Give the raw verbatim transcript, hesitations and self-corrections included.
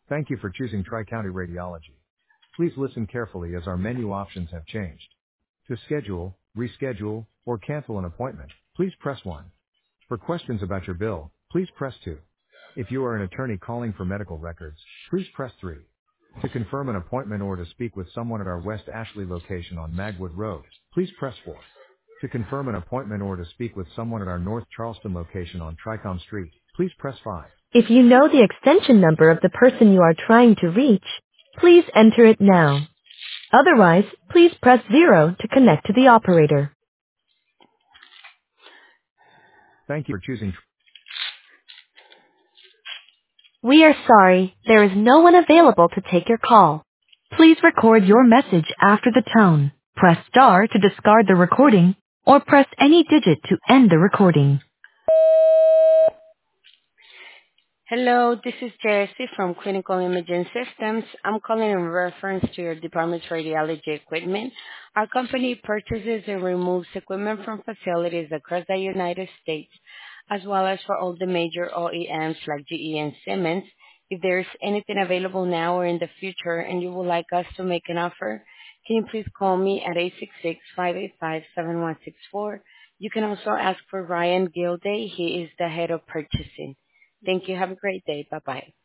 Thank you for choosing Tri-County Radiology. Please listen carefully as our menu options have changed. To schedule, reschedule, or cancel an appointment, please press one. For questions about your bill, please press two. If you are an attorney calling for medical records, please press three. To confirm an appointment or to speak with someone at our West Ashley location on Magwood Road, please press four. To confirm an appointment or to speak with someone at our North Charleston location on Tricom Street, please press five. If you know the extension number of the person you are trying to reach, please enter it now. Otherwise, please press zero to connect to the operator. Thank you for choosing. We are sorry, there is no one available to take your call. Please record your message after the tone. Press star to discard the recording, or press any digit to end the recording. Hello, this is Jessie from Clinical Imaging Systems. I'm calling in reference to your department's radiology equipment. Our company purchases and removes equipment from facilities across the United States, as well as for all the major O E Ms like G E and Siemens. If there's anything available now or in the future and you would like us to make an offer, can you please call me at eight six six, five eight five, seven one six four. You can also ask for Ryan Gilday. He is the head of purchasing. Thank you. Have a great day. Bye-bye.